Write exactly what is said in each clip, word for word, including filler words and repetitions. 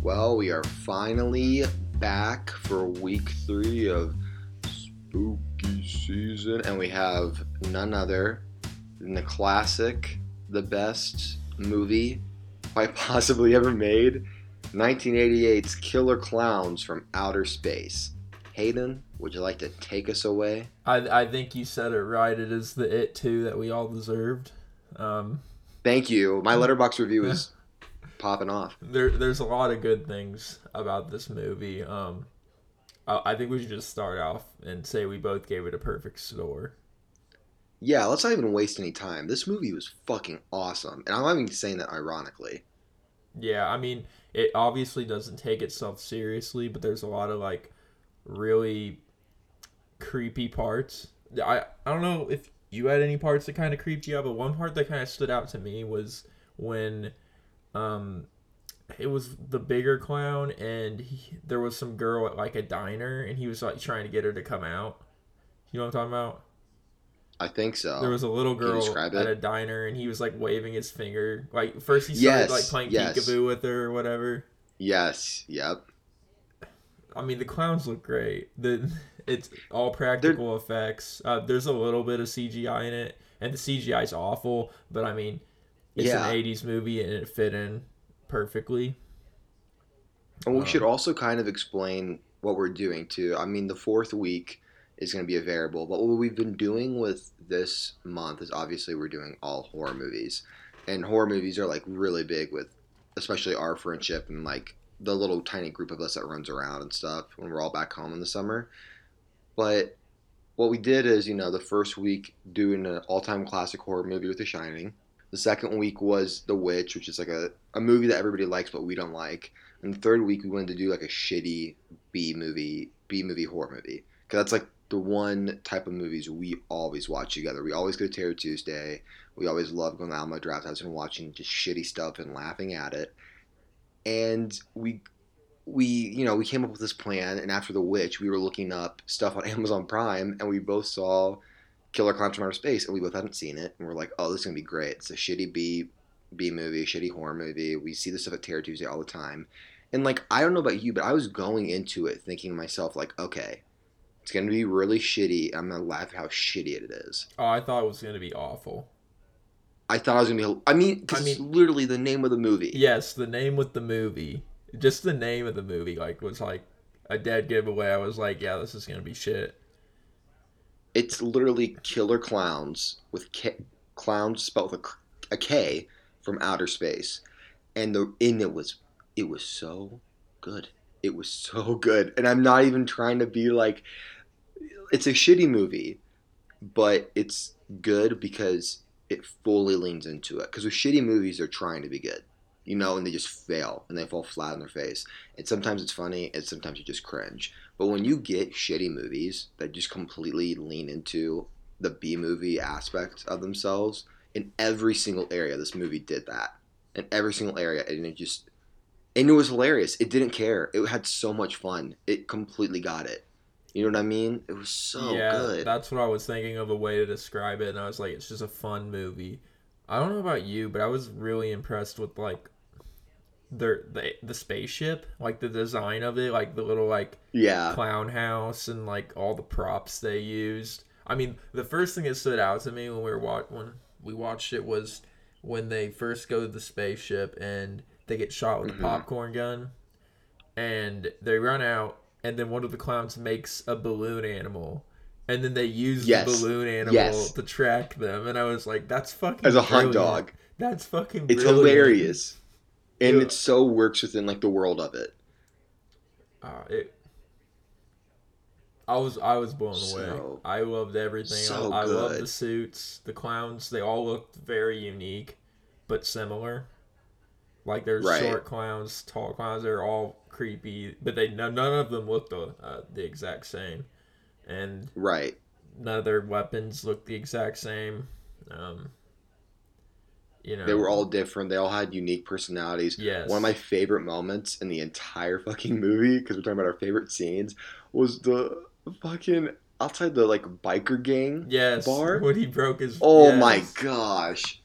Well, we are finally back for week three of spooky season, and we have none other than the classic, the best movie quite possibly ever made, nineteen eighty-eight's Killer Clowns from Outer Space. Hayden, would you like to take us away? I I think you said it right. It is the It two that we all deserved. Um, Thank you. My Letterboxd review is popping off. There, there's a lot of good things about this movie. Um, I, I think we should just start off and say we both gave it a perfect score. Yeah, let's not even waste any time. This movie was fucking awesome. And I'm not even saying that ironically. Yeah, I mean, it obviously doesn't take itself seriously, but there's a lot of, like, really creepy parts. I, I don't know if you had any parts that kind of creeped you out, but one part that kind of stood out to me was when um, it was the bigger clown, and he, there was some girl at, like, a diner, and he was, like, trying to get her to come out. You know what I'm talking about? I think so. There was a little girl at a diner, and he was, like, waving his finger. Like, first he started, yes, like, playing yes. peekaboo with her or whatever. Yes, yep. I mean, the clowns look great. The It's all practical They're... effects. Uh, there's a little bit of C G I in it, and the C G I is awful, but, I mean, it's yeah. an eighties movie, and it fit in perfectly. And we um, should also kind of explain what we're doing, too. I mean, the fourth week is going to be a variable, but what we've been doing with this month is obviously we're doing all horror movies, and horror movies are like really big with especially our friendship and like the little tiny group of us that runs around and stuff when we're all back home in the summer. But what we did is, you know, the first week doing an all-time classic horror movie with The Shining. The second week was The Witch, which is like a, a movie that everybody likes but we don't like. And the third week we wanted to do like a shitty B movie B movie horror movie, because that's like the one type of movies we always watch together. We always go to Terror Tuesday. We always love going to Alamo Drafthouse and watching just shitty stuff and laughing at it. And we, we, you know, we came up with this plan. And after The Witch, we were looking up stuff on Amazon Prime, and we both saw Killer Clowns from Outer Space, and we both hadn't seen it. And we're like, oh, this is gonna be great. It's a shitty B, B movie, shitty horror movie. We see this stuff at Terror Tuesday all the time. And like, I don't know about you, but I was going into it thinking to myself, like, okay, it's going to be really shitty. I'm going to laugh at how shitty it is. Oh, I thought it was going to be awful. I thought I was going to be... I mean, because I mean, it's literally the name of the movie. Yes, the name with the movie. Just the name of the movie, like, was like a dead giveaway. I was like, yeah, this is going to be shit. It's literally Killer Clowns with K, clowns spelled with a, a K from Outer Space. And the and it was it was so good. It was so good. And I'm not even trying to be like... It's a shitty movie, but it's good because it fully leans into it. Because with shitty movies, they're trying to be good, you know, and they just fail, and they fall flat on their face. And sometimes it's funny, and sometimes you just cringe. But when you get shitty movies that just completely lean into the B-movie aspect of themselves, in every single area, this movie did that. In every single area, and it just... And it was hilarious. It didn't care. It had so much fun. It completely got it. You know what I mean? It was so yeah, good. Yeah, that's what I was thinking of a way to describe it, and I was like, it's just a fun movie. I don't know about you, but I was really impressed with, like, the the, the spaceship, like, the design of it, like, the little, like, yeah. clown house, and, like, all the props they used. I mean, the first thing that stood out to me when we were wa- when we watched it was when they first go to the spaceship, and they get shot with mm-hmm. a popcorn gun, and they run out. And then one of the clowns makes a balloon animal. And then they use yes. the balloon animal yes. to track them. And I was like, that's fucking As a brilliant. hunt dog. That's fucking It's brilliant. hilarious. And yeah. it so works within, like, the world of it. Uh, it. I was I was blown so, away. I loved everything. So I, I good. loved the suits. The clowns, they all looked very unique, but similar. Like, there's right. short clowns, tall clowns. They're all creepy, but they none of them looked uh, the exact same, and right. none of their weapons looked the exact same. Um, you know, they were all different. They all had unique personalities. Yes. One of my favorite moments in the entire fucking movie, because we're talking about our favorite scenes, was the fucking outside the like biker gang yes. bar. When he broke his. Oh yes. my gosh.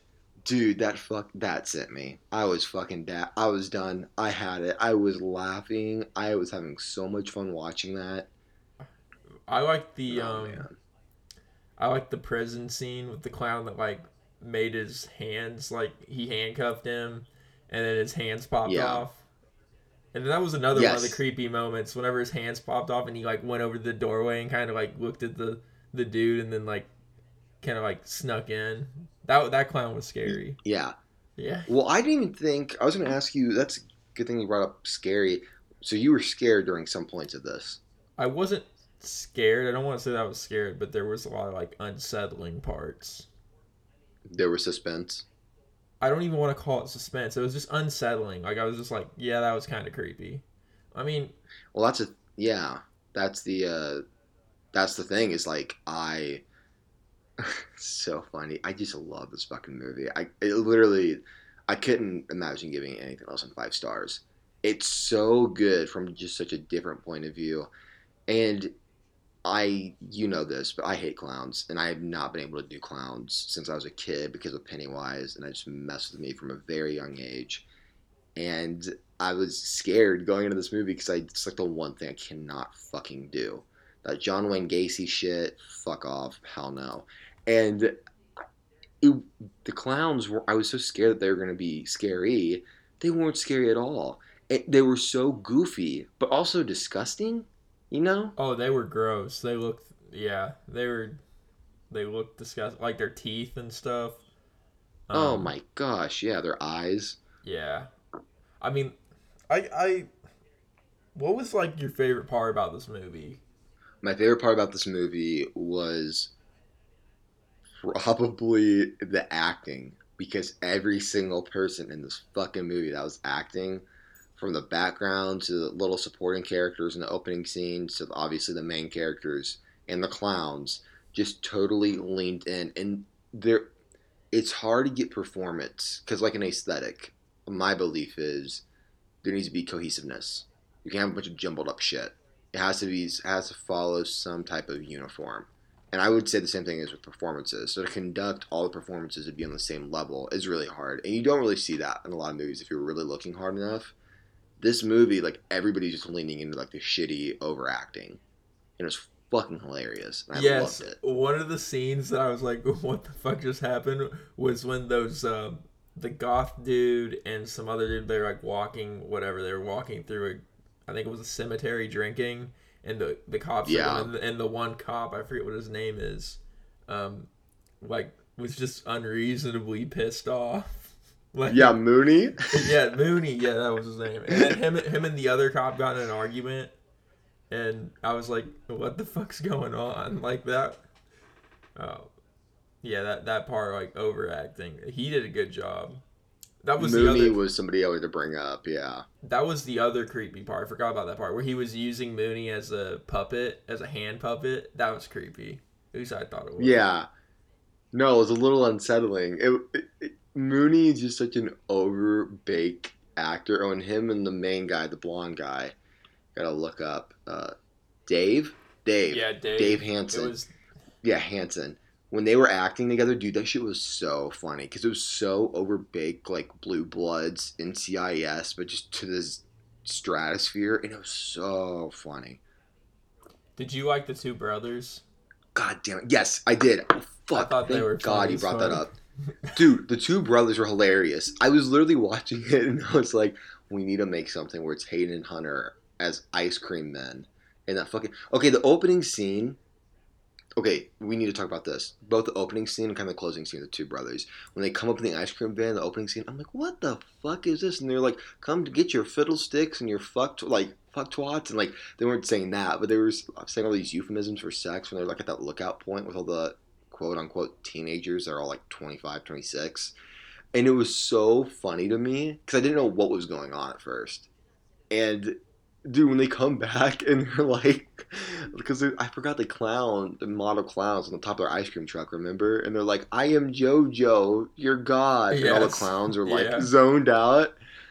Dude, that fuck that sent me. I was fucking da- I was done. I had it. I was laughing. I was having so much fun watching that. I like the Oh um man. I like the prison scene with the clown that like made his hands like he handcuffed him and then his hands popped Yeah. off. And then that was another one of the Yes. creepy moments whenever his hands popped off and he like went over to the doorway and kind of like looked at the the dude and then like kind of like snuck in. That that clown was scary. Yeah. Yeah. Well, I didn't even think I was going to ask you. That's a good thing you brought up scary. So you were scared during some points of this. I wasn't scared. I don't want to say that I was scared, but there was a lot of like unsettling parts. There was suspense. I don't even want to call it suspense. It was just unsettling. Like I was just like, yeah, that was kind of creepy. I mean, Well, that's a yeah. That's the uh that's the thing is like I so funny. I just love this fucking movie. I it literally I couldn't imagine giving it anything else than five stars. It's so good from just such a different point of view. And I, you know this, but I hate clowns, and I have not been able to do clowns since I was a kid because of Pennywise, and it just messed with me from a very young age. And I was scared going into this movie because I it's like the one thing I cannot fucking do. That John Wayne Gacy shit, fuck off, hell no. And it, the clowns were, I was so scared that they were going to be scary. They weren't scary at all. It, they were so goofy, but also disgusting, you know? oh, they were gross. They looked, yeah, they were, they looked disgusting, like their teeth and stuff. Oh Um, my gosh, yeah, their eyes. yeah. I mean, I, I, what was like your favorite part about this movie? My favorite part about this movie was probably the acting because every single person in this fucking movie that was acting, from the background to the little supporting characters in the opening scenes to obviously the main characters and the clowns, just totally leaned in. And there, it's hard to get performance because, like an aesthetic, my belief is there needs to be cohesiveness. You can't have a bunch of jumbled up shit. It has to be it has to follow some type of uniform. And I would say the same thing is with performances. So to conduct all the performances to be on the same level is really hard. And you don't really see that in a lot of movies if you're really looking hard enough. This movie, like everybody's just leaning into like the shitty overacting. And it was fucking hilarious. And I Yes, loved it. one of the scenes that I was like, "What the fuck just happened?" was when those um, the goth dude and some other dude they're like walking, whatever they were walking through a, I think it was a cemetery drinking, and the the cops are Yeah. going, and the, and the one cop I forget what his name is, um, like was just unreasonably pissed off. Like, Yeah, Mooney. yeah, Mooney, yeah, that was his name. And then him, him and the other cop got in an argument, and I was like, "What the fuck's going on?" Like that. Oh, yeah, that that part like overacting. He did a good job. That was the Mooney other. was somebody I wanted to bring up, yeah. That was the other creepy part. I forgot about that part where he was using Mooney as a puppet, as a hand puppet. That was creepy. At least I thought it was. Yeah. No, it was a little unsettling. It, it, it- Mooney is just such an overbaked actor. Oh, and him and the main guy, the blonde guy, gotta look up. Uh, Dave? Dave. Yeah, Dave. Dave It Hansen. was. Yeah, Hansen. When they were acting together, dude, that shit was so funny because it was so overbaked, like Blue Bloods, N C I S, but just to this stratosphere, and it was so funny. Did you like the two brothers? God damn it. Yes, I did. Oh, I fuck. thought they Thank were God funny you as brought that fuck. up. Dude, the two brothers were hilarious. I was literally watching it and I was like, we need to make something where it's Hayden and Hunter as ice cream men. And that fucking. Okay, the opening scene. Okay, we need to talk about this. Both the opening scene and kind of the closing scene of the two brothers. When they come up in the ice cream van, the opening scene, I'm like, what the fuck is this? And they're like, come to get your fiddlesticks and your fuck, like, fuck twats. And like, they weren't saying that, but they were saying all these euphemisms for sex when they're like at that lookout point with all the quote unquote teenagers that are all like twenty-five, twenty-six. And it was so funny to me because I didn't know what was going on at first. And dude, when they come back and they're like, because I forgot the clown, the model clowns on the top of their ice cream truck, remember? And they're like, I am JoJo, your god. And all the Yes. clowns are like Yeah. zoned out.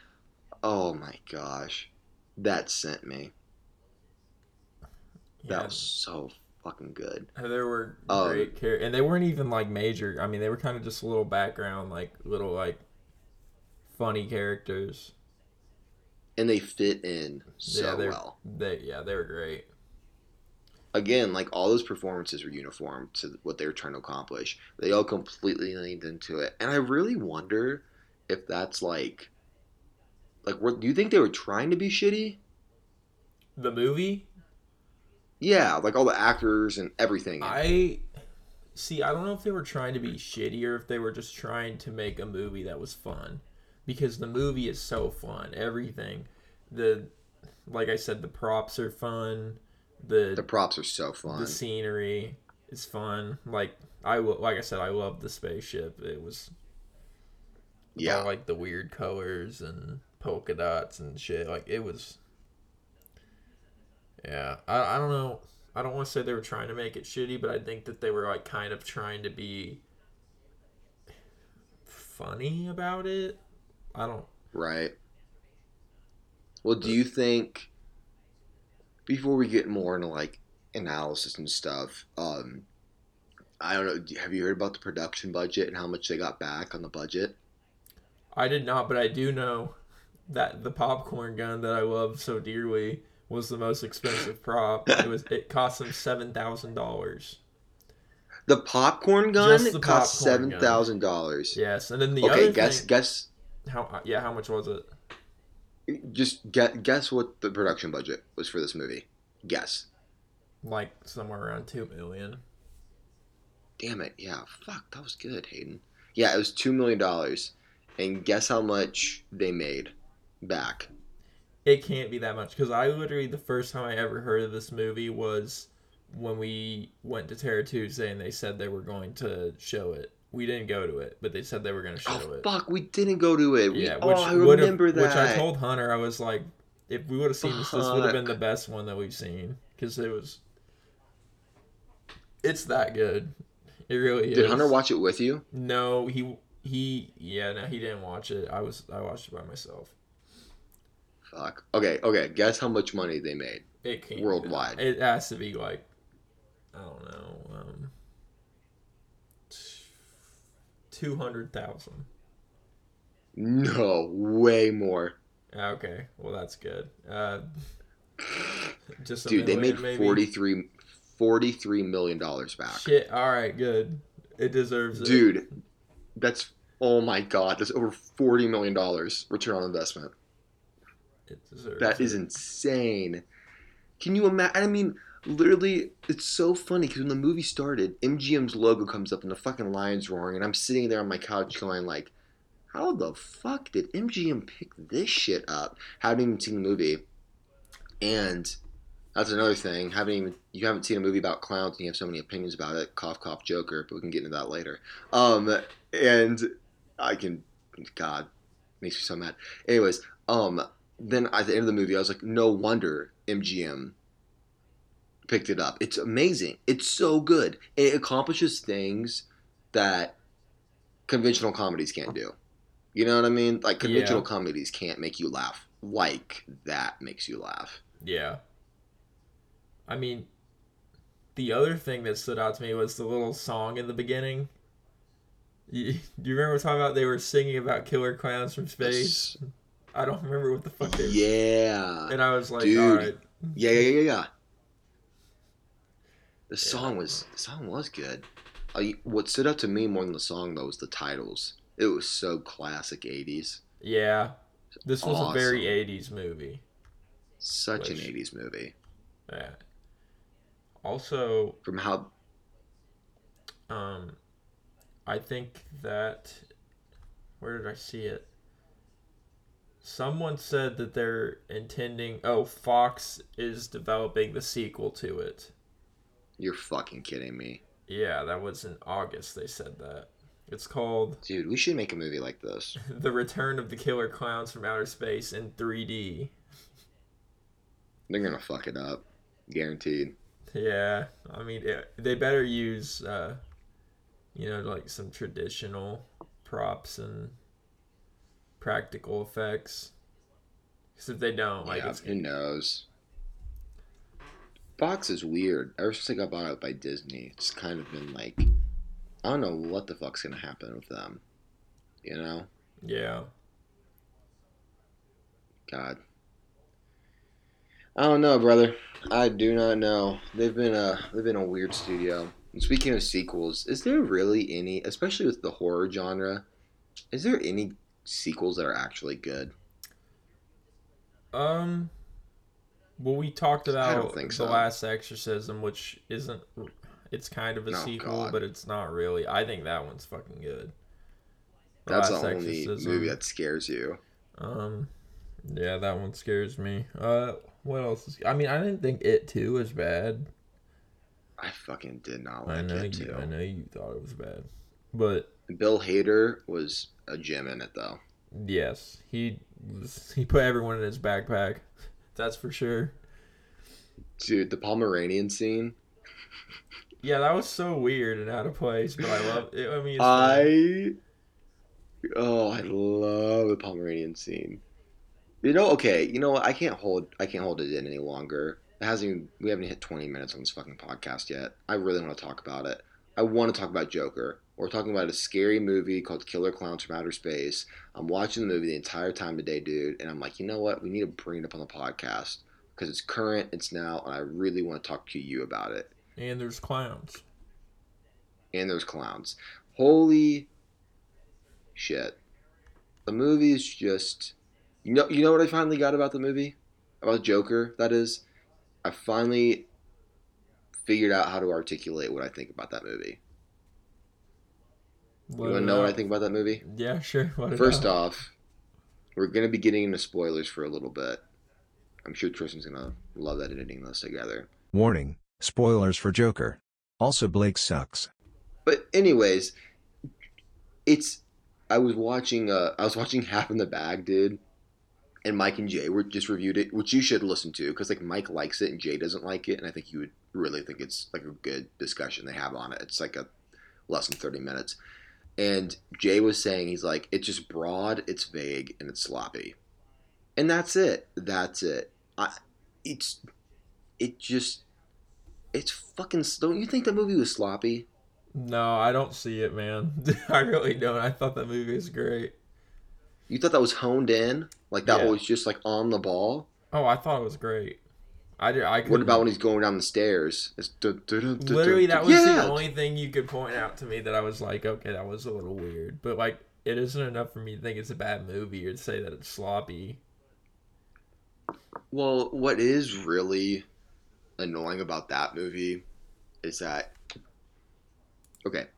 Oh my gosh. That sent me. That Yeah. was so fucking good. There were Um, great characters, and they weren't even like major. I mean, they were kind of just little background, like little like funny characters. and they fit in Yeah, so they're well. they yeah they were great. Again, like all those performances were uniform to what they were trying to accomplish. They all completely leaned into it, and I really wonder if that's like, like, what do you think they were trying to be shitty? The movie, Yeah, like all the actors and everything in it. I see. I don't know if they were trying to be shitty or if they were just trying to make a movie that was fun, because the movie is so fun. Everything, the like I said, the props are fun. The The props are so the fun. scenery is fun. Like I will, like I said, I love the spaceship. It was with all Yeah, like the weird colors and polka dots and shit. Like it was, yeah. I I don't know. I don't want to say they were trying to make it shitty, but I think that they were like kind of trying to be funny about it. I don't. right. Well, do you think before we get more into like analysis and stuff, um, I don't know. do- Have you heard about the production budget and how much they got back on the budget? I did not, but I do know that the popcorn gun that I love so dearly was the most expensive prop. It was. It cost them seven thousand dollars. The popcorn Just gun the cost popcorn seven gun. thousand dollars. Yes, and then the Okay, other guess thing, guess how yeah, how much was it? just get guess what the production budget was for this movie. Guess. Like somewhere around two million. Damn it! Yeah, fuck, that was good, Hayden. Yeah, it was two million dollars, and guess how much they made back. It can't be that much because I literally the first time I ever heard of this movie was when we went to Terror Tuesday and they said they were going to show it. We didn't go to it, but they said they were going to Oh show it. fuck, we didn't go to it. We Yeah, oh, which I would have, remember which I that. told Hunter, I was like, if we would have seen this, this would have been the Fuck. best one that we've seen because it was, it's that good. It really Did Hunter is. watch it with you? No, he he yeah, no, he didn't watch it. I was I watched it by myself. Fuck. Okay, okay. Guess how much money they made It can't be worldwide. that. It has to be like I don't know, um, two hundred thousand. No, way more. Okay, well that's good. Uh, just a Dude, they made million maybe. forty-three, forty-three million dollars back. Shit. All right, good. It deserves it. Dude, that's oh my god, that's over forty million dollars return on investment. It deserves That is it. insane. Can you imagine? I mean, literally, it's so funny because when the movie started, M G M's logo comes up and the fucking lion's roaring, and I'm sitting there on my couch going like, how the fuck did M G M pick this shit up? Haven't even seen the movie, and that's another thing. Haven't even you haven't seen a movie about clowns and you have so many opinions about it. Cough, cough, Joker. But we can get into that later. Um, and I can, God, makes me so mad. Anyways, um, then at the end of the movie, I was like, no wonder M G M picked it up. It's amazing. It's so good. It accomplishes things that conventional comedies can't do. You know what I mean? Like conventional Yeah. comedies can't make you laugh like that makes you laugh. Yeah. I mean, the other thing that stood out to me was the little song in the beginning. You, do you remember talking about they were singing about killer clowns from space? That's- I don't remember what the fuck they were. Yeah. And I was like, Dude. all right. Yeah, yeah, yeah, yeah. The Yeah. song was the song was good. I, what stood out to me more than the song though was the titles. It was so classic eighties. Yeah. This was a very Awesome. eighties movie. Such an Which- eighties movie. Yeah. Also, From how um, I think that where did I see it? Someone said that they're intending. Oh, Fox is developing the sequel to it. you're fucking kidding me. Yeah, that was in August. They said that. It's called Dude, we should make a movie like this. The Return of the Killer Clowns from Outer Space in three D. They're gonna fuck it up. Guaranteed. Yeah, I mean, it, they better use, uh, you know, like some traditional props and practical effects. Because if they don't, like, Yeah, it's who knows? Fox is weird. Ever since I got bought out by Disney, it's kind of been like I don't know what the fuck's gonna happen with them. You know? Yeah. God. I don't know, brother. I do not know. They've been a they've been a weird studio. And speaking of sequels, is there really any, especially with the horror genre, is there any sequels that are actually good? Um. Well, we talked I don't think about The so. Last Exorcism, which isn't. It's kind of a Oh sequel, God, but it's not really. I think that one's fucking good. The that's the Last only movie Exorcism. that scares you. Um. Yeah, that one scares me. Uh. What else is? I mean, I didn't think It Too was bad. I fucking did not I like know it you. I too. know you thought it was bad, but Bill Hader was a gem in it though. yes, he was, he put everyone in his backpack. That's for sure. Dude, the Pomeranian scene. Yeah, that was so weird and out of place, but I love it. I mean, it's funny. I oh, I love the Pomeranian scene. You know, okay, you know what? I can't hold I can't hold it in any longer. It hasn't even, we haven't hit twenty minutes on this fucking podcast yet. I really want to talk about it. I want to talk about Joker. We're talking about a scary movie called Killer Clowns from Outer Space. I'm watching the movie the entire time today, dude, and I'm like, you know what? We need to bring it up on the podcast because it's current, it's now, and I really want to talk to you about it. And there's clowns. And there's clowns. Holy shit. The movie's just you know you know what I finally got about the movie? About Joker, that is. I finally figured out how to articulate what I think about that movie. You Let want to it know what I out. think about that movie? Yeah, sure. Let it First out. off, we're going to be getting into spoilers for a little bit. I'm sure Tristan's going to love editing this together. Warning, spoilers for Joker. Also, Blake sucks. But anyways, it's I was watching uh I was watching Half in the Bag, dude, and Mike and Jay were just reviewed it, which you should listen to because like Mike likes it and Jay doesn't like it, and I think you would really think it's like a good discussion they have on it. It's like a less than thirty minutes. And Jay was saying he's like, it's just broad, it's vague, and it's sloppy. And that's it. That's it. I, it's it just it's fucking. Don't you think that movie was sloppy? No, I don't see it, man. I really don't. I thought that movie was great. You thought that was honed in, like that Yeah. was just like on the ball. Oh, I thought it was great. I did. I What about when couldn't. he's going down the stairs? It's du- du- du- du- du- Literally, du- that was the yeah. only thing you could point out to me that I was like, okay, that was a little weird. But like, it isn't enough for me to think it's a bad movie or to say that it's sloppy. Well, what is really annoying about that movie is that okay,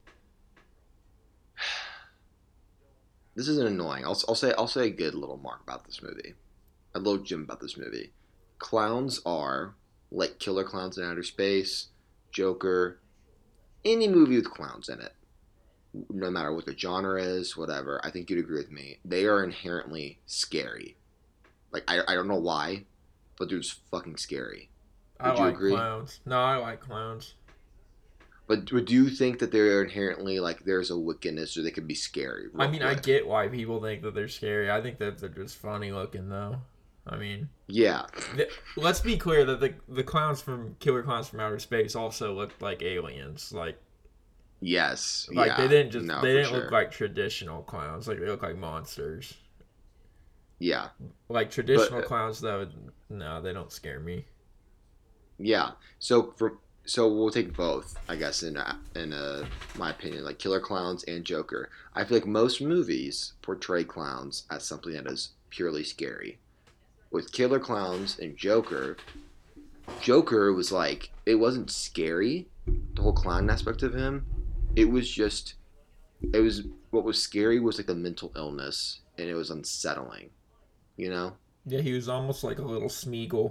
this isn't annoying. I'll, I'll say I'll say a good little mark about this movie. A little gem about this movie. Clowns are like Killer Clowns in Outer Space, Joker, any movie with clowns in it. No matter what the genre is, whatever. I think you'd agree with me. They are inherently scary. Like I, I don't know why, but they're just fucking scary. I Would you like agree? clowns. No, I like clowns. But do you think that they're inherently like there's a wickedness or they could be scary? I Real mean, I quick. get why people think that they're scary. I think that they're just funny looking, though. I mean, Yeah. th- let's be clear that the the clowns from Killer Clowns from Outer Space also looked like aliens. Like, Yes. like Yeah. they didn't just No, they for didn't look sure. like traditional clowns. Like they look like monsters. Yeah. Like But traditional clowns, though, no, they don't scare me. yeah. So for so we'll take both, I guess, in a, in a, my opinion, like Killer Clowns and Joker. I feel like most movies portray clowns as something that is purely scary. With Killer Clowns and Joker, Joker was like it wasn't scary, the whole clown aspect of him. It was just it was what was scary was like the mental illness and it was unsettling, you know? Yeah, he was almost like a little Smeagol.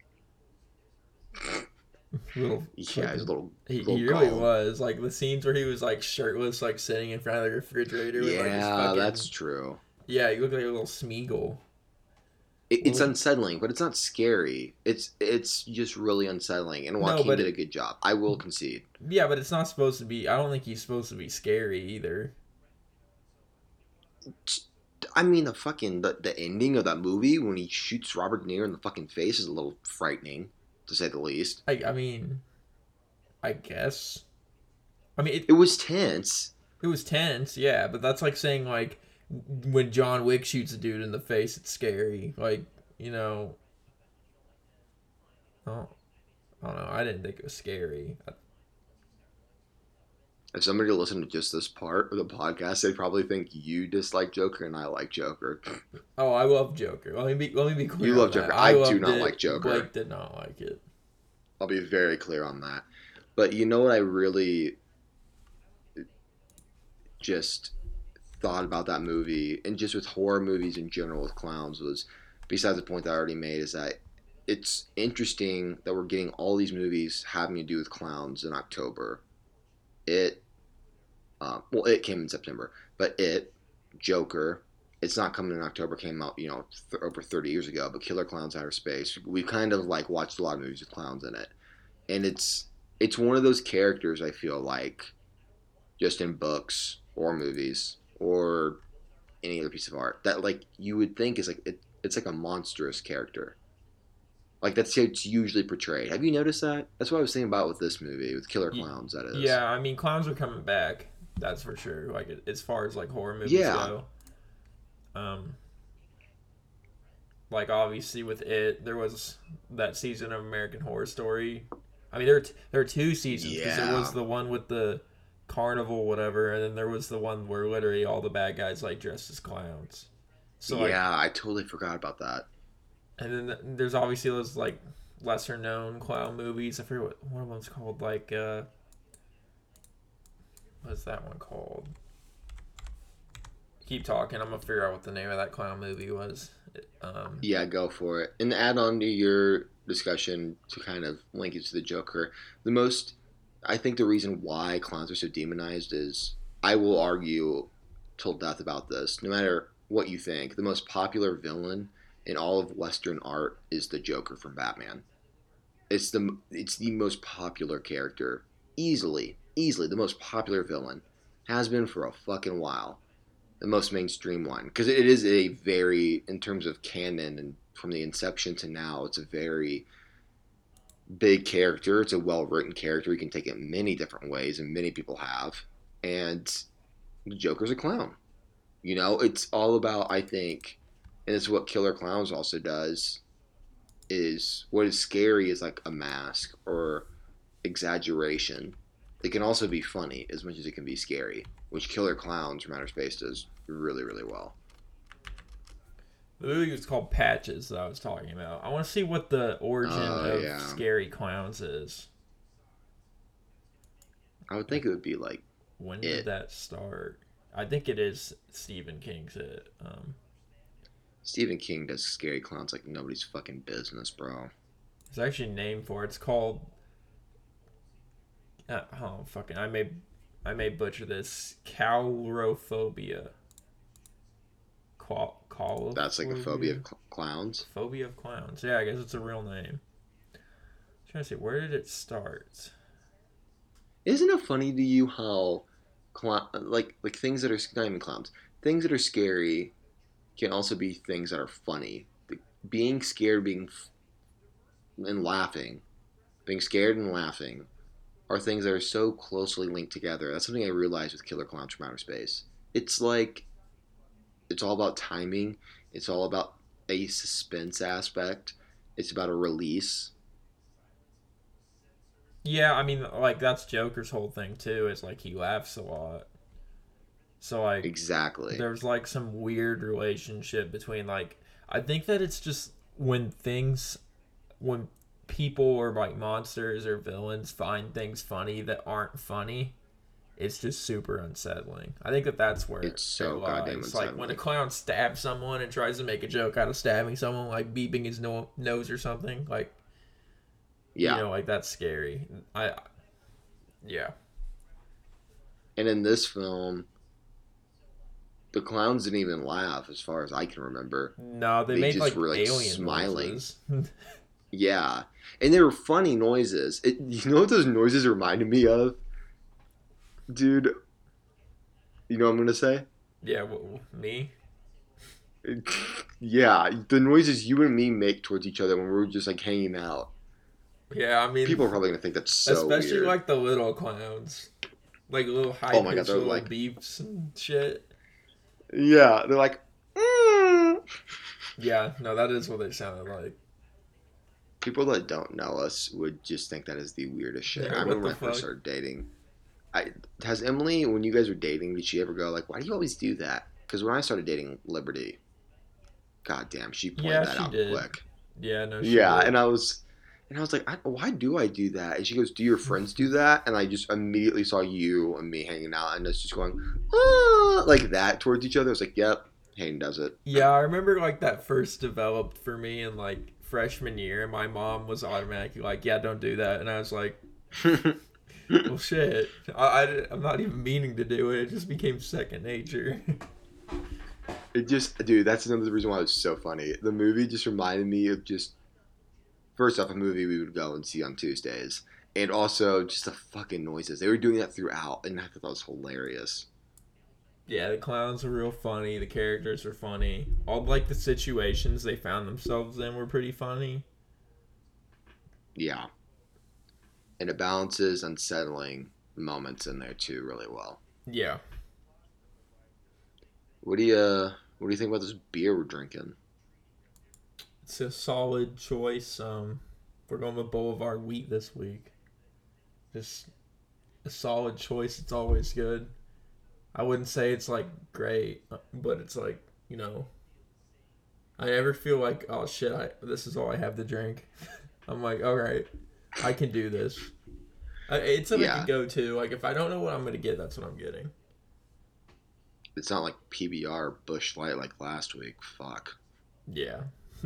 Little Yeah, he's a fucking. little He, little he really gone. was. Like the scenes where he was like shirtless, like sitting in front of the refrigerator with like his Yeah, that's fucking. true. Yeah, he looked like a little Smeagol. It, it's Little. unsettling, but it's not scary. It's it's just really unsettling, and No, Joaquin but did a it, good job. I will concede. yeah, but it's not supposed to be. I don't think he's supposed to be scary either. I mean, the fucking the, the ending of that movie when he shoots Robert De Niro in the fucking face is a little frightening. to say the least. I I mean, I guess. I mean, it, It was tense. it was tense, yeah, but that's like saying like when John Wick shoots a dude in the face, it's scary. Like, you know, oh, I don't know. I didn't think it was scary. If somebody listened to just this part of the podcast, they'd probably think you dislike Joker and I like Joker. Oh, I love Joker. Let me be let me be clear. You love on Joker. that. I do loved not it. like Joker. Blake did not like it. I'll be very clear on that. But you know what I really just thought about that movie, and just with horror movies in general with clowns, was, besides the point that I already made, is that it's interesting that we're getting all these movies having to do with clowns in October. It, um, well, it came in September, but it, Joker, it's not coming in October. Came out, you know, th- over thirty years ago. But Killer Clowns Outer Space, we kind of like watched a lot of movies with clowns in it, and it's it's one of those characters I feel like, just in books or movies or any other piece of art, that like you would think is like it, it's like a monstrous character. Like that's how it's usually portrayed. Have you noticed that? That's what I was thinking about with this movie, with Killer Clowns. That is. Yeah, I mean, clowns are coming back. That's for sure. Like as far as like horror movies Yeah. go. Um. Like obviously with it, there was that season of American Horror Story. I mean, there t- there are two seasons because Yeah. there was the one with the carnival, whatever, and then there was the one where literally all the bad guys like dressed as clowns. So like, yeah, I totally forgot about that. and then there's obviously those like lesser known clown movies. I forget what one of them's called. Like, uh, what's that one called? Keep talking. I'm gonna figure out what the name of that clown movie was. Um, Yeah, go for it. And to add on to your discussion, to kind of link it to the Joker, the most, I think the reason why clowns are so demonized is, I will argue till death about this, no matter what you think, the most popular villain in all of Western art is the Joker from Batman. It's the it's the most popular character, easily, easily the most popular villain, has been for a fucking while. The most mainstream one, because it is a very, in terms of canon and from the inception to now, it's a very big character. It's a well written character. You can take it many different ways, and many people have. And the Joker's a clown. You know, it's all about, I think, and it's what Killer Clowns also does, is what is scary is like a mask or exaggeration. It can also be funny as much as it can be scary, which Killer Clowns from Outer Space does really, really well. the movie was called Patches that I was talking about. I want to see what the origin Oh, of yeah. Scary Clowns is. I would think it would be like, When did It. that start? I think it is Stephen King's It. Um, Stephen King does Scary Clowns like nobody's fucking business, bro. there's actually a name for it. It's called. Uh, oh fucking! I may, I may butcher this. Calrophobia. Qual, call. That's like a phobia of cl- clowns. Phobia of clowns. Yeah, I guess it's a real name. I'm trying to see, where did it start? Isn't it funny to you how, clown, like like things that are not even clowns, things that are scary, can also be things that are funny. The- Being scared, being f- and laughing, being scared and laughing, are things that are so closely linked together. That's something I realized with Killer Clowns from Outer Space. It's like, it's all about timing. It's all about a suspense aspect. It's about a release. Yeah, I mean, like that's Joker's whole thing too. Is like he laughs a lot. So like, Exactly. there's like some weird relationship between like I think that it's just when things when people or like monsters or villains find things funny that aren't funny, it's just super unsettling. I think that that's where It's so it lies. goddamn Like when unsettling. a clown stabs someone and tries to make a joke out of stabbing someone, like beeping his no- nose or something, like Yeah. you know, like that's scary. I yeah. And in this film, the clowns didn't even laugh, as far as I can remember. No, they, They made just like were, like, alien smiling. noises. Yeah. And they were funny noises. It, you know what those noises reminded me of? Dude, you know what I'm going to say? Yeah, w- me. Yeah, the noises you and me make towards each other when we're just like hanging out. Yeah, I mean, People are probably gonna think that's so especially weird. like the little clowns, like little high Oh my god, pitched they're little like, beeps and shit. yeah, they're like, mm. Yeah, no, that is what they sounded like. People that don't know us would just think that is the weirdest shit. Yeah, I what remember the when I first fuck? started dating. I has Emily, when you guys were dating, did she ever go like, "Why do you always do that?" Because when I started dating Liberty, god damn, she pointed Yeah, that she out did. quick. Yeah, no, she Yeah, did. and I was, and I was like, I, "Why do I do that?" And she goes, "Do your friends do that?" And I just immediately saw you and me hanging out, and us just going, ah, like that towards each other. I was like, "Yep, Hayden does it." Yeah, I remember like that first developed for me in like freshman year, and my mom was automatically like, "Yeah, don't do that," and I was like, "Well, shit, I, I I'm not even meaning to do it. It just became second nature." It just, dude, that's another reason why it was so funny. The movie just reminded me of just first off a movie we would go and see on Tuesdays, and also just the fucking noises. They were doing that throughout, and I thought that was hilarious. Yeah, the clowns were real funny. The characters were funny. All like the situations they found themselves in were pretty funny. Yeah, and it balances unsettling moments in there too really well. Yeah, What do you uh, what do you think about this beer we're drinking? it's a solid choice. Um, we're going with Boulevard Wheat this week. Just a solid choice. It's always good. I wouldn't say it's like great, but it's like you know. I never feel like oh shit. I this is all I have to drink. I'm like all right, I can do this. I, it's like a Yeah, go-to. Like if I don't know what I'm gonna get, that's what I'm getting. it's not like P B R Bush Light like last week. Fuck. Yeah,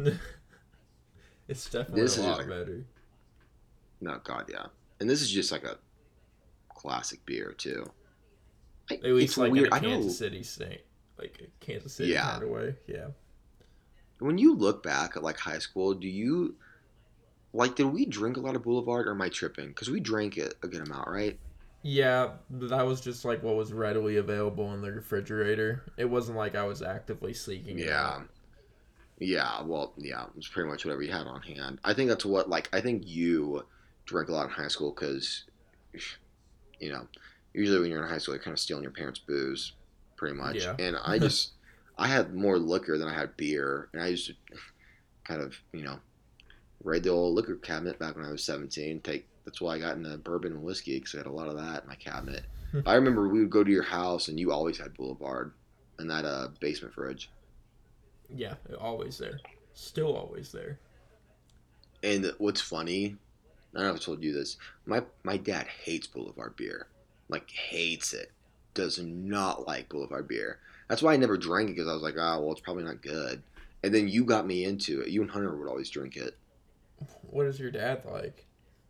it's definitely This a is just lot like better. no god yeah, and this is just like a classic beer too. I, At least it's like in weird. a I Kansas know. City state, like a Kansas City Yeah. kind of way. Yeah. When you look back at like high school, do you like did we drink a lot of Boulevard or am I tripping? Because we drank it a good amount, right? Yeah, that was just like what was readily available in the refrigerator. It wasn't like I was actively seeking it out. Yeah. Yeah, well, yeah, it was pretty much whatever you had on hand. I think that's what like I think you drank a lot in high school because you know usually when you're in high school you're kind of stealing your parents' booze, pretty much. Yeah. And I just I had more liquor than I had beer, and I used to kind of you know raid the old liquor cabinet back when I was seventeen. Take that's why I got into bourbon and whiskey because I had a lot of that in my cabinet. I remember we would go to your house and you always had Boulevard in that uh, basement fridge. Yeah, always there. Still always there. And what's funny, I don't know if I told you this. My my dad hates Boulevard beer, like hates it. Does not like Boulevard beer. That's why I never drank it because I was like, oh well, it's probably not good. And then you got me into it. You and Hunter would always drink it. What is your dad like?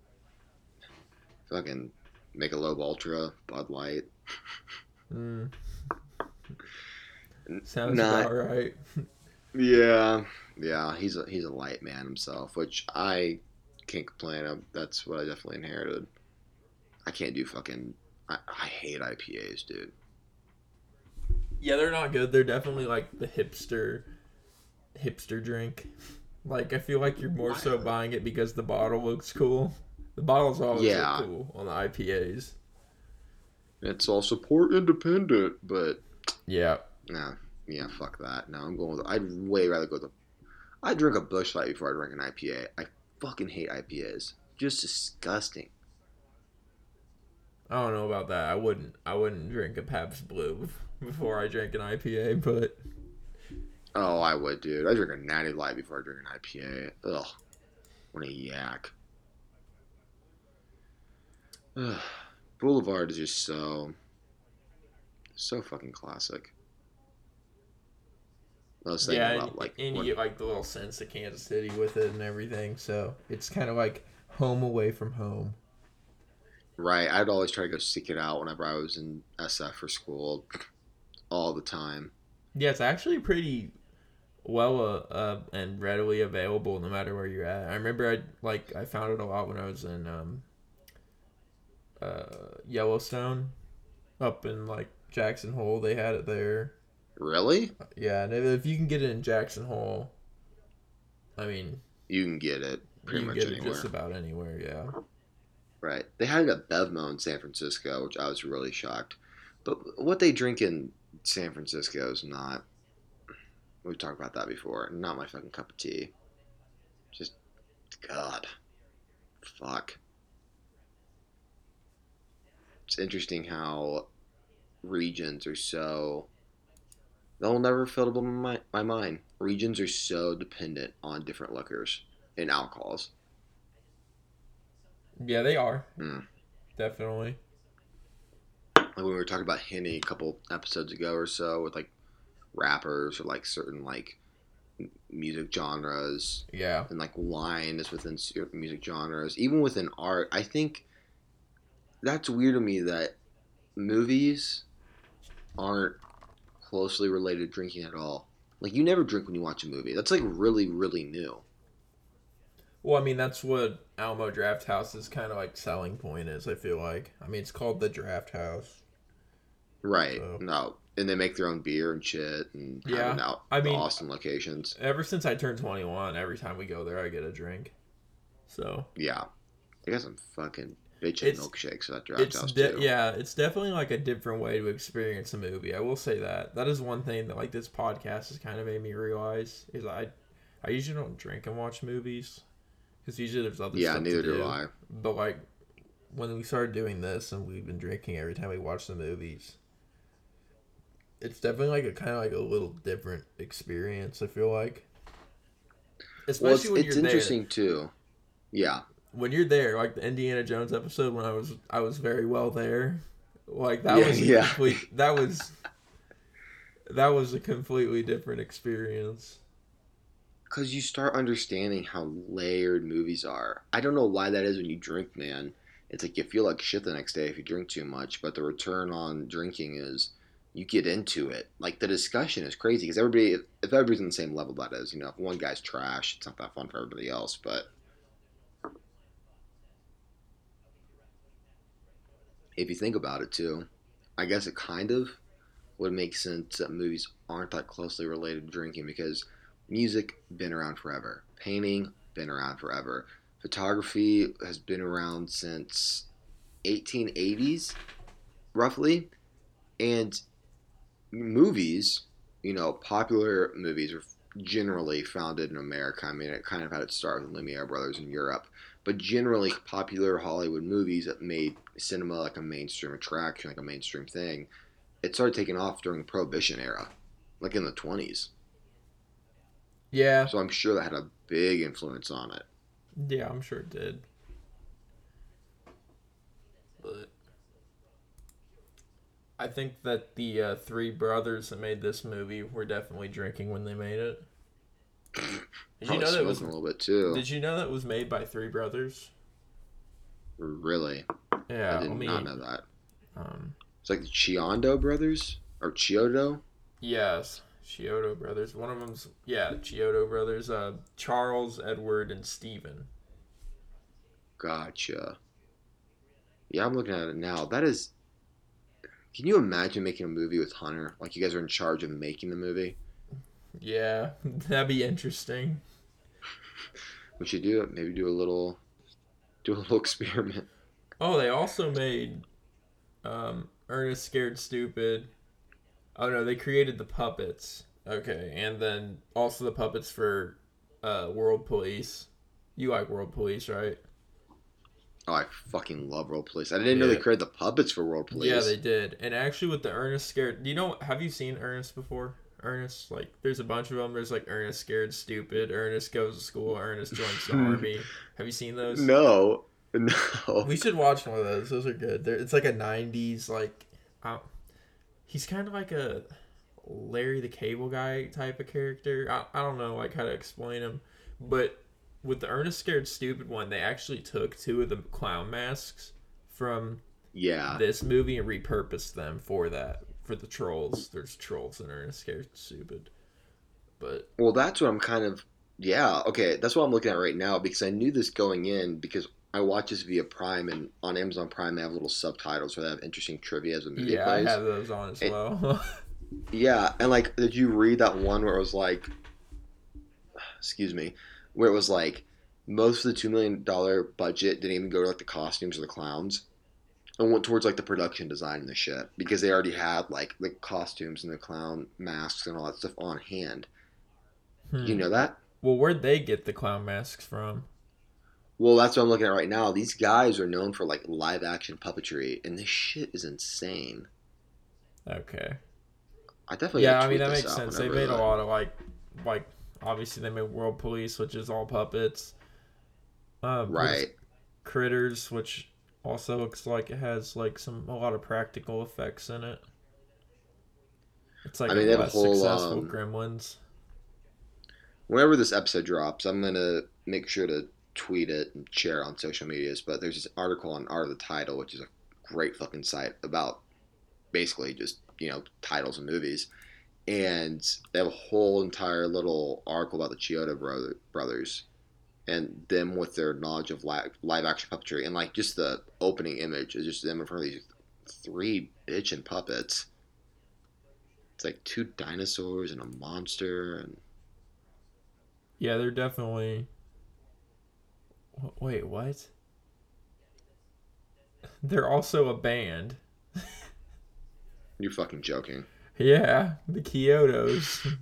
Fucking Michelob Ultra, Bud Light. Mm, sounds Not about right. yeah, yeah. He's a he's a light man himself, which I can't complain of. That's what I definitely inherited. I can't do fucking. I, I hate I P As, dude. Yeah, they're not good. They're definitely like the hipster hipster drink. Like I feel like you're more Why? so buying it because the bottle looks cool. The bottles always look Yeah, cool on the I P As. it's all support independent, but Yeah. nah, yeah, fuck that. No, I'm going with. I'd way rather go with. A, I'd drink a Busch Light before I drink an I P A. I fucking hate I P As. Just disgusting. I don't know about that. I wouldn't I wouldn't drink a Pabst Blue before I drank an I P A, but Oh, I would, dude. I drink a Natty Light before I drink an I P A. Ugh, what a yak. Ugh. Boulevard is just so, so fucking classic. I was thinking yeah, and, about like and you when, get like the little sense of Kansas City with it and everything. So it's kind of like home away from home. right. I'd always try to go seek it out whenever I was in S F for school, all the time. Yeah, it's actually pretty well uh, uh, and readily available no matter where you're at. I remember I like I found it a lot when I was in um, uh, Yellowstone, up in like Jackson Hole. They had it there. Really? Yeah, and if if you can get it in Jackson Hole, I mean, You can get it. pretty You can much get it anywhere. just about anywhere, yeah. Right. They had it at Bevmo in San Francisco, which I was really shocked. But what they drink in San Francisco is not. We've talked about that before. Not my fucking cup of tea. Just, God. Fuck. It's interesting how regions are so. They'll never fill my, my mind. Regions are so dependent on different liquors and alcohols. Yeah, they are. Mm. Definitely. Like when we were talking about Henny a couple episodes ago or so with like rappers or like certain like music genres Yeah. and like wine is within certain music genres, even within art. I think that's weird to me that movies aren't closely related to drinking at all. Like you never drink when you watch a movie. That's like really, really new. Well, I mean, that's what Alamo Draft House's kind of like selling point is, I feel like. I mean, it's called the Draft House. Right. So. No. And they make their own beer and shit and have Yeah. it out I the mean, Austin locations. Ever since I turned twenty-one, every time we go there, I get a drink. So. Yeah. They got some fucking bitchin' It's- milkshakes at that draft It's house de- too. yeah, it's definitely like a different way to experience a movie. I will say that. That is one thing that like this podcast has kind of made me realize is I, I usually don't drink and watch movies, because usually there's other Yeah, stuff neither to do. do I. But like when we started doing this and we've been drinking every time we watch the movies, it's definitely like a kind of like a little different experience. I feel like, especially Well, it's, when it's you're interesting too. Yeah. when you're there, like the Indiana Jones episode when I was I was very well there, like that Yeah, was a yeah. complete that was that was a completely different experience. Because you start understanding how layered movies are. I don't know why that is when you drink, man. It's like you feel like shit the next day if you drink too much, but the return on drinking is you get into it. Like the discussion is crazy because everybody, if everybody's on the same level, that is, you know, if one guy's trash, it's not that fun for everybody else. But if you think about it too, I guess it kind of would make sense that movies aren't that closely related to drinking because music been around forever, painting been around forever, photography has been around since eighteen eighties roughly, and movies, you know, popular movies are generally founded in America. I mean, it kind of had its start with the Lumiere brothers in Europe, but generally popular Hollywood movies that made cinema like a mainstream attraction, like a mainstream thing, it started taking off during the Prohibition era, like in the twenties. Yeah, So I'm sure that had a big influence on it. yeah, I'm sure it did. But I think that the uh, three brothers that made this movie were definitely drinking when they made it. Did you Probably know that it was? smoking a little bit too. Did you know that it was made by three brothers? Really? Yeah, I did let me. not know that. Um, It's like the Chiodo brothers or Chiodo. yes, Chiodo brothers. One of them's yeah, Chiodo brothers. Uh, Charles, Edward, and Stephen. Gotcha. Yeah, I'm looking at it now. That is. Can you imagine making a movie with Hunter? Like you guys are in charge of making the movie. Yeah, that'd be interesting. We should do it. Maybe do a little, do a little experiment. Oh, they also made um, Ernest Scared Stupid. Oh no, they created the puppets. Okay, and then also the puppets for uh, World Police. You like World Police, right? Oh, I fucking love World Police. I didn't know they Yeah. created the puppets for World Police. Yeah, they did. And actually, with the Ernest Scared, do you know? Have you seen Ernest before? Ernest, like, there's a bunch of them. There's like Ernest Scared Stupid, Ernest Goes to School, Ernest Joins the Army. Have you seen those? No, no. We should watch one of those. Those are good. They're, it's like a nineties, like, uh, he's kind of like a Larry the Cable Guy type of character. I, I don't know, like, how to explain him. But with the Ernest Scared Stupid one, they actually took two of the clown masks from Yeah. this movie and repurposed them for that. For the trolls. There's trolls in Ernest Scared Stupid. But, Well, that's what I'm kind of. Yeah. Okay, that's what I'm looking at right now because I knew this going in because I watch this via Prime and on Amazon Prime they have little subtitles where they have interesting trivia as the movie yeah, plays. I have those on as And- well. Yeah, and like, did you read that one where it was like, excuse me, where it was like, most of the two million dollar budget didn't even go to like the costumes or the clowns. It went towards like the production design and the shit because they already had like the costumes and the clown masks and all that stuff on hand. You Hmm. know that? Well, where'd they get the clown masks from? Well, that's what I'm looking at right now. These guys are known for like live action puppetry, and this shit is insane. Okay. I definitely Yeah, gotta I mean tweet that this makes out sense. They whenever made a the. lot of like, like obviously they made World Police, which is all puppets. Uh, what is Right. Critters, which also looks like it has like some a lot of practical effects in it. It's like I a mean, they have a less whole. successful Um, Gremlins. whenever this episode drops, I'm gonna make sure to tweet it and share it on social medias. But there's this article on Art of the Title, which is a great fucking site about basically just you know titles of movies, and they have a whole entire little article about the Chiodo brother, brothers and them with their knowledge of live, live action puppetry, and like just the opening image is just them in front of these three bitchin' puppets. It's like two dinosaurs and a monster, and Yeah, they're definitely. wh- Wait, what? They're also a band. you're fucking joking. Yeah, the Kyotos.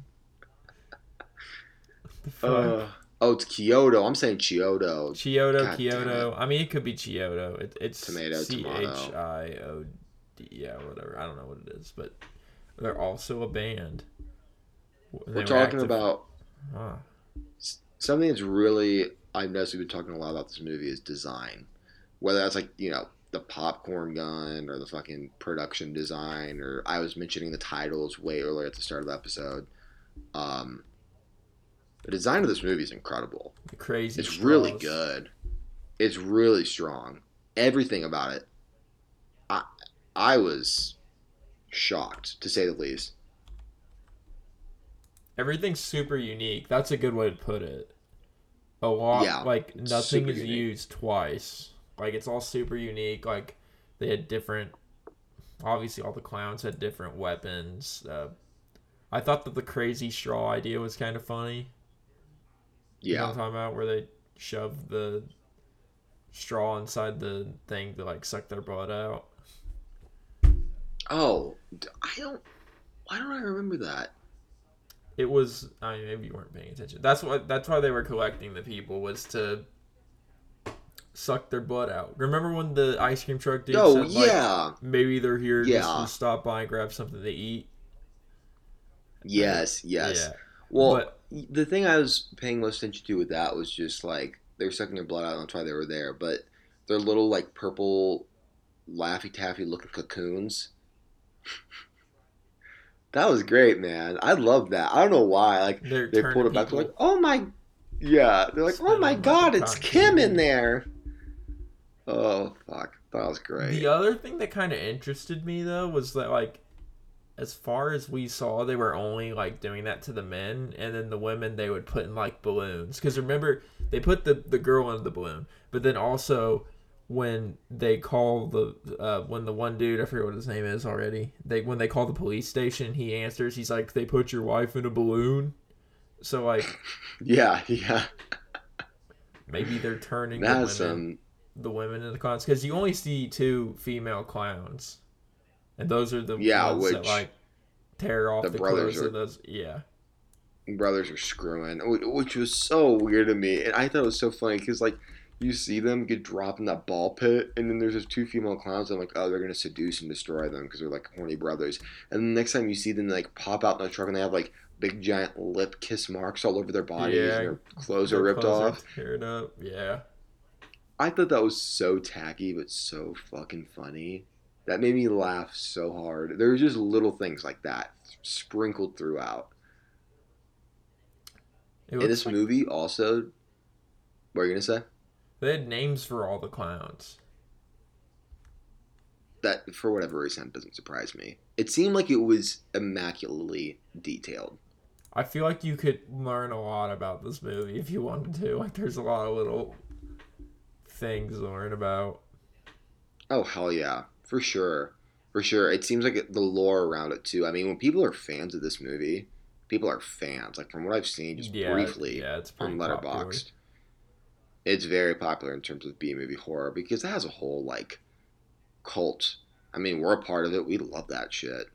The fuck? Uh, oh, it's Kyoto. I'm saying Chiodo. Chiodo, God damn it. Kyoto. I mean, it could be Chiodo. It, it's Tomato, C H tomato. I O D. Yeah, whatever. I don't know what it is, but they're also a band. And We're they were talking active. about Ah, something that's really I've noticed we've been talking a lot about this movie is design. Whether that's like, you know, the popcorn gun or the fucking production design or I was mentioning the titles way earlier at the start of the episode. Um, the design of this movie is incredible. the crazy It's really straws. good. It's really strong. Everything about it. I I was shocked to say the least. Everything's super unique. That's a good way to put it. A lot, Yeah, like nothing super is unique. used twice. Like it's all super unique. Like they had different. Obviously, all the clowns had different weapons. Uh, I thought that the crazy straw idea was kind of funny. You know what Yeah. I'm talking about? Where they shove the straw inside the thing to like suck their blood out. Oh, I don't. Why don't I remember that? It was. I mean, maybe you weren't paying attention. That's what. That's why they were collecting the people was to suck their blood out. Remember when the ice cream truck dude Oh said like yeah, maybe they're here just yeah, to stop by and grab something to eat? Uh, yes, yes. yeah, Well, but the thing I was paying most attention to with that was just like they were sucking their blood out, and that's why they were there. But their little like purple Laffy Taffy looking cocoons. That was great, man. I love that. I don't know why. Like they're they pulled turning it back. They're like, people, oh my, yeah. They're like, oh spinning my them like a god, it's cotton Kim in candy. there. Oh fuck, that was The great. other thing that kind of interested me though was that like as far as we saw, they were only like doing that to the men, and then the women they would put in like balloons. Because remember, they put the the girl in the balloon, but then also when they call the uh, when the one dude I forget what his name is already. They when they call the police station, he answers. He's like, "They put your wife in a balloon." So like Yeah, yeah. maybe they're turning the That's women um. the women into clowns because you only see two female clowns, and those are the Yeah, ones that which like tear off the the brothers clothes are of those. Yeah. brothers are screwing, wh- which was so weird to me, and I thought it was so funny because like you see them get dropped in that ball pit, and then there's those two female clowns. I'm like, oh, they're gonna seduce and destroy them because they're like horny brothers. And the next time you see them, they, like pop out in the truck and they have like big giant lip kiss marks all over their bodies, and Yeah, their clothes are their ripped clothes off. are teared up. Yeah. I thought that was so tacky, but so fucking funny. That made me laugh so hard. There were just little things like that sprinkled throughout. It In looks this like movie, also, what are you gonna say? they had names for all the clowns. That for whatever reason doesn't surprise me. It seemed like it was immaculately detailed. I feel like you could learn a lot about this movie if you wanted to. Like, there's a lot of little things to learn about. Oh hell yeah, for sure, for sure. It seems like it, the lore around it too. I mean, when people are fans of this movie, people are fans. Like from what I've seen, just Yeah, briefly yeah, it's on pretty popular. Letterboxd, It's very popular in terms of B movie horror because it has a whole like cult. I mean, we're a part of it. We love that shit.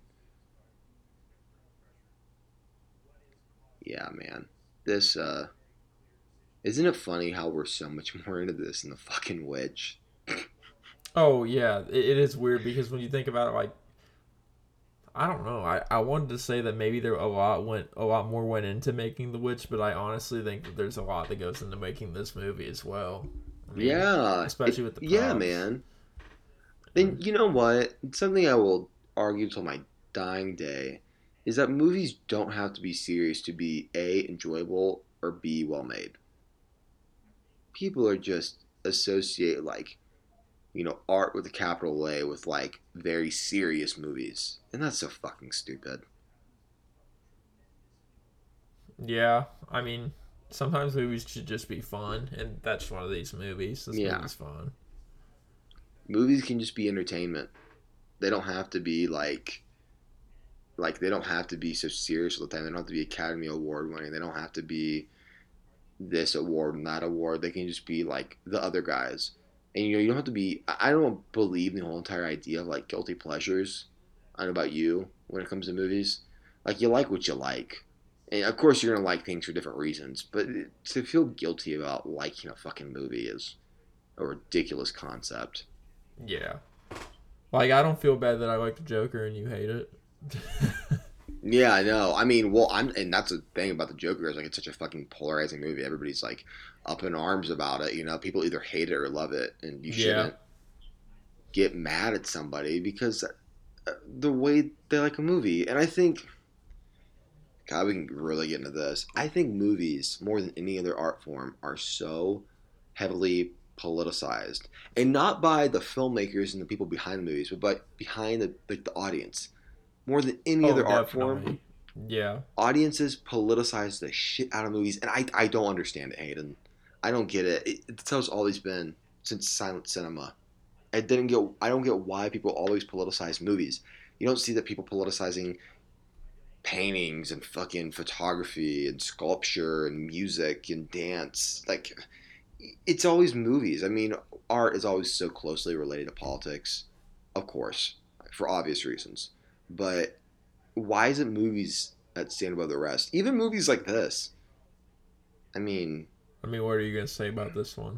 Yeah, man. This uh isn't it funny how we're so much more into this than the fucking witch? Oh yeah, it, it is weird because when you think about it, like I don't know, I, I wanted to say that maybe there a lot went a lot more went into making The Witch, but I honestly think that there's a lot that goes into making this movie as well. I mean, Yeah. It especially with the yeah, props. man. Uh, And you know what? Something I will argue till my dying day is that movies don't have to be serious to be A, enjoyable, or B, well made. People are just associate like, you know, art with a capital A with like very serious movies. And that's so fucking stupid. yeah, I mean, sometimes movies should just be fun, and that's one of these movies. This Yeah. movie's fun. Movies can just be entertainment. They don't have to be like like they don't have to be so serious all the time. They don't have to be Academy Award winning. They don't have to be this award and that award. They can just be like the other guys. And you know, you don't have to be. I don't believe in the whole entire idea of like guilty pleasures. I don't know about you when it comes to movies. Like you like what you like, and of course you're gonna like things for different reasons. But to feel guilty about liking a fucking movie is a ridiculous concept. Yeah, like I don't feel bad that I like the Joker and you hate it. Yeah, I know. I mean, well, I'm, and that's the thing about the Joker is like it's such a fucking polarizing movie. Everybody's like up in arms about it. You know, people either hate it or love it, and you Yeah, shouldn't get mad at somebody because uh, the way they like a movie. And I think, God, we can really get into this. I think movies, more than any other art form, are so heavily politicized, and not by the filmmakers and the people behind the movies, but by behind the like the audience. More than any oh other art form, definitely. Yeah, audiences politicize the shit out of movies, and I I don't understand it, Hayden. I don't get it. it it's how it's always been since silent cinema. I didn't get. I don't get why people always politicize movies. You don't see that people politicizing paintings and fucking photography and sculpture and music and dance. Like it's always movies. I mean, art is always so closely related to politics, of course, for obvious reasons. But why is it movies that stand above the rest? Even movies like this. I mean, I mean, what are you gonna say about this one?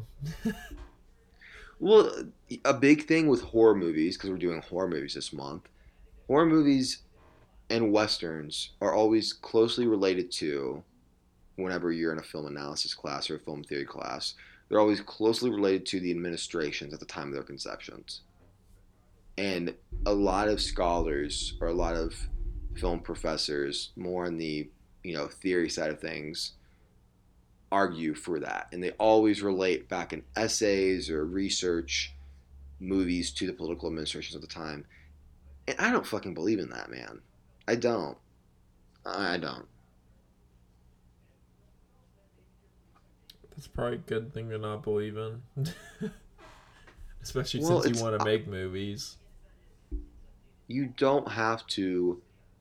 well, a big thing with horror movies because we're doing horror movies this month. Horror movies and westerns are always closely related to whenever you're in a film analysis class or a film theory class. They're always closely related to the administrations at the time of their conceptions. And a lot of scholars or a lot of film professors, more on the you know theory side of things, argue for that, and they always relate back in essays or research movies to the political administrations at the time. And I don't fucking believe in that, man. I don't. I don't. That's probably a good thing to not believe in, especially Well, since you it's want to make movies. you don't have to.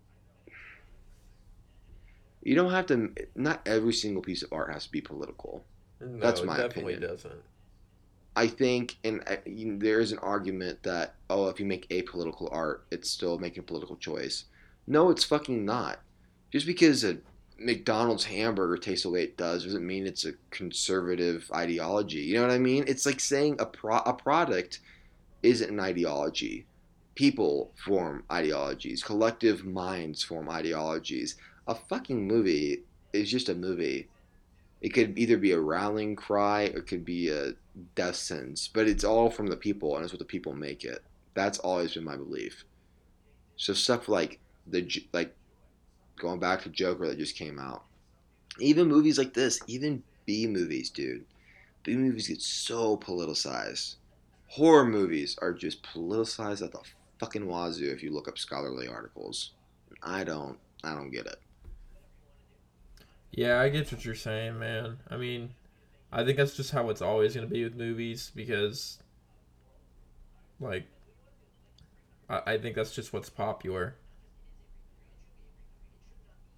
You don't have to. Not every single piece of art has to be political. That's No, it my definitely opinion. doesn't. I think, and uh, you know, there is an argument that oh, if you make apolitical art, it's still making a political choice. No, it's fucking not. Just because a McDonald's hamburger tastes the way it does doesn't mean it's a conservative ideology. You know what I mean? It's like saying a pro- a product isn't an ideology. People form ideologies. Collective minds form ideologies. A fucking movie is just a movie. It could either be a rallying cry or it could be a death sentence, but it's all from the people, and it's what the people make it. That's always been my belief. So stuff like the like going back to Joker that just came out, even movies like this, even B movies, dude. B movies get so politicized. Horror movies are just politicized at the fucking wazoo if you look up scholarly articles. I don't, I don't get it. Yeah, I get what you're saying, man. I mean, I think that's just how it's always gonna be with movies because, like, I, I think that's just what's popular.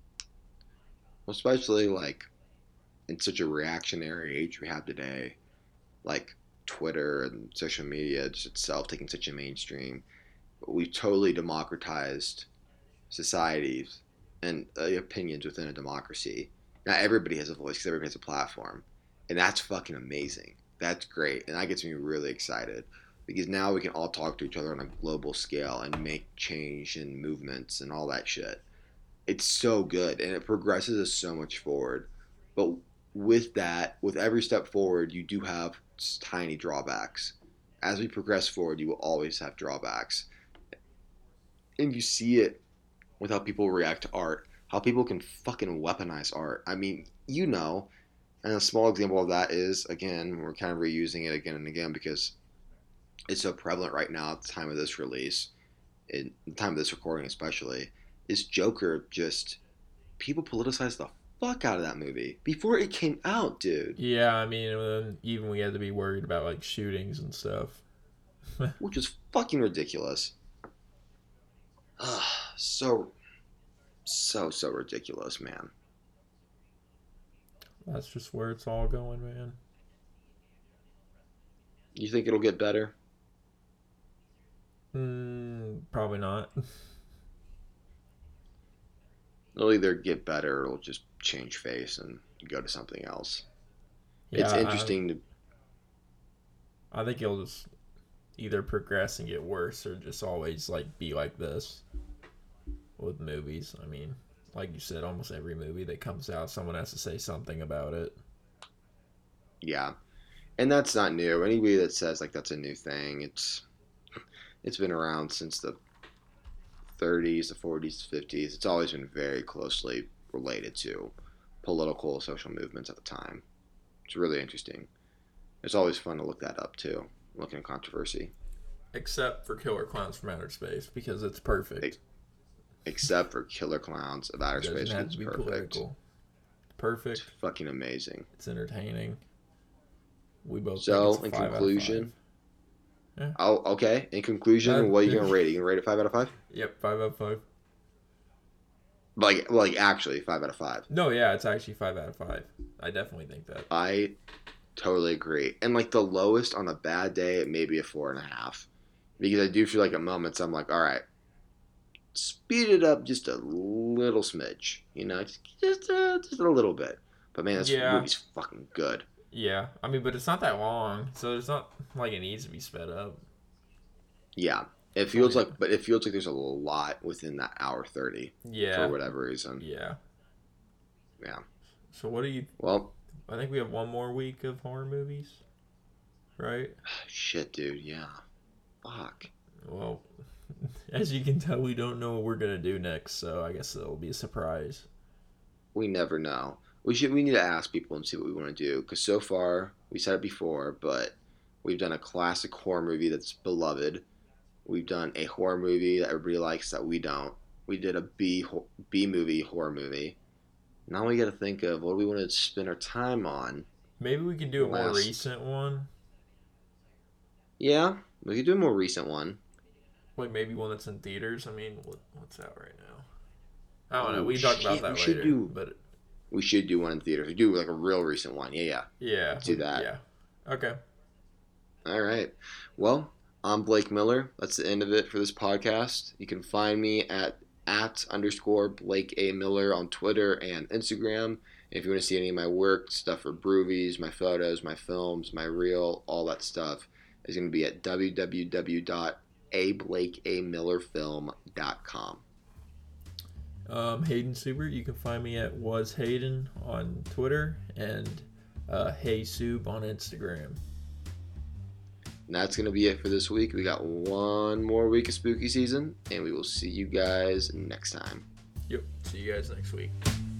Especially like in such a reactionary age we have today. like Twitter and social media just itself taking such a mainstream. We've totally democratized societies and uh, opinions within a democracy. Not everybody has a voice because everybody has a platform, and that's fucking amazing. That's great, and that gets me really excited because now we can all talk to each other on a global scale and make change and movements and all that shit. It's so good, and it progresses us so much forward. But with that, with every step forward, you do have tiny drawbacks. As we progress forward, you will always have drawbacks. And you see it with how people react to art, how people can fucking weaponize art. I mean, you know, and a small example of that is, again, we're kind of reusing it again and again because it's so prevalent right now at the time of this release, in the time of this recording especially, is Joker just, people politicize the fuck out of that movie before it came out, dude. Yeah, I mean, um, even we had to be worried about, like, shootings and stuff. Which is fucking ridiculous. Ugh, so, so, so ridiculous, man. That's just where it's all going, man. You think it'll get better? Mm, probably not. It'll either get better or it'll just change face and go to something else. Yeah, it's interesting to... I think it'll just either progress and get worse or just always, like, be like this with movies. I mean, like you said, almost every movie that comes out, someone has to say something about it. Yeah. And that's not new. Anybody that says, like, that's a new thing, it's it's been around since the thirties, the forties, the fifties. It's always been very closely related to political, social movements at the time. It's really interesting. It's always fun to look that up, too. Looking at controversy. Except for Killer Clowns from Outer Space, because it's perfect. Except for Killer Clowns of Outer It doesn't Space, have it's to be perfect. political. Perfect. It's fucking amazing. It's entertaining. We both So, think it's a in five conclusion... out of five. Yeah. Oh, okay. In conclusion, Uh, what are you going to rate it? You going to rate it five out of five? Yep, five out of five. Like, like actually, five out of five. No, yeah, it's actually five out of five. I definitely think that. I totally agree. And like the lowest on a bad day, it may be a four and a half. Because I do feel like at moments I'm like, all right, speed it up just a little smidge. You know, just just, uh, just a little bit. But man, this Yeah. movie's fucking good. Yeah, I mean, but it's not that long, so it's not like it needs to be sped up. Yeah. It feels Oh, yeah. like, but it feels like there's a lot within that hour thirty. Yeah. For whatever reason. Yeah. Yeah. So what do you... Well, I think we have one more week of horror movies, right? shit, dude. Yeah. Fuck. Well, as you can tell, we don't know what we're gonna do next, so I guess it'll be a surprise. We never know. We should. We need to ask people and see what we want to do. Because so far, we said it before, but we've done a classic horror movie that's beloved. We've done a horror movie that everybody likes that we don't. We did a B B movie horror movie. Now we got to think of what do we want to spend our time on. Maybe we can do a more Last- recent one, Yeah, we could do a more recent one. like maybe one that's in theaters. I mean, what, what's out right now? I don't know. Oh, We can talk about shit, that we should later. do- But We should do one in theaters. We do like a real recent one. Yeah, yeah. yeah, Let's do that. Yeah. Okay. All right. Well, I'm Blake Miller. That's the end of it for this podcast. You can find me at at underscore Blake A. Miller on Twitter and Instagram. If you want to see any of my work, stuff for Broovies, my photos, my films, my reel, all that stuff is going to be at w w w dot a blake a miller film dot com. Um, Hayden Subert. You can find me at Was Hayden on Twitter and uh, Hey Sub on Instagram. And that's going to be it for this week. We got one more week of spooky season, and we will see you guys next time. Yep. See you guys next week.